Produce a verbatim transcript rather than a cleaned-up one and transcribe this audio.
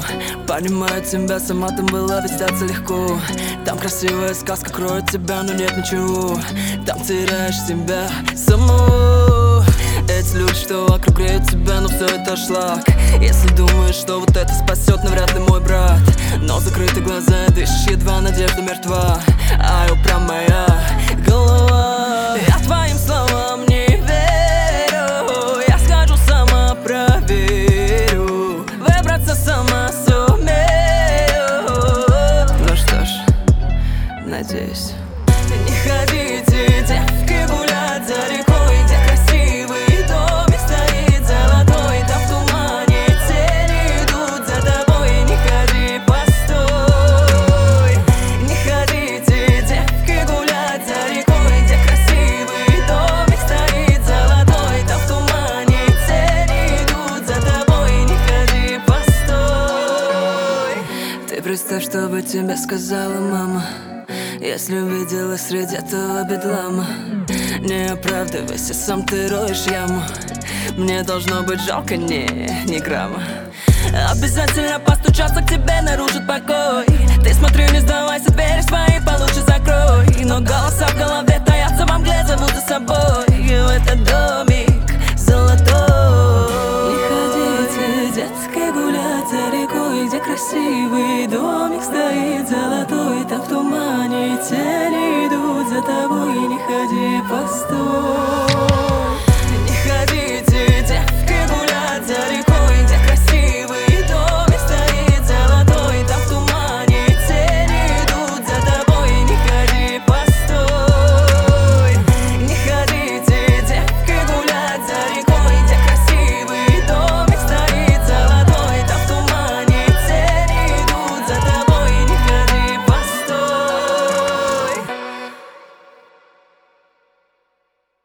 Понимаю тебя, сама там была, ведь статься легко. Там красивая сказка кроет тебя, но нет ничего. Там теряешь себя самого. Эти люди, что вокруг греют тебя, но все это шлак. Если думаешь, что вот это спасет, навряд ли, мой брат. Но закрыты глаза, дышишь, едва надежда мертва. А упрямая голова. Я твоим словам не верю. Я схожу, сама проверю. Выбраться сама сумею. Ну что ж, надеюсь. Не ходите, девки, гулять за рекой, где красивый домик стоит золотой. Там в тумане тени идут за тобой. Не ходи, постой. Не ходите, девки, гулять за рекой, где красивый домик стоит золотой. Там в тумане тени идут за тобой. Не ходи, постой. Ты представь, что бы тебе сказала мама, если увидела среди этого бедлама. Не оправдывайся, сам ты роешь яму. Мне должно быть жалко, не, ни грамма. Обязательно постучаться к тебе нарушит покой. Ты смотри, не сдавайся, двери свои получше закрой. Но голоса в голове таятся во мгле, зовут за собой. И в этот домик золотой. Не ходите, детки, гулять за рекой, где красивый домик стоит золотой. Там в тумане тени идут за тобой. Не ходи, постой.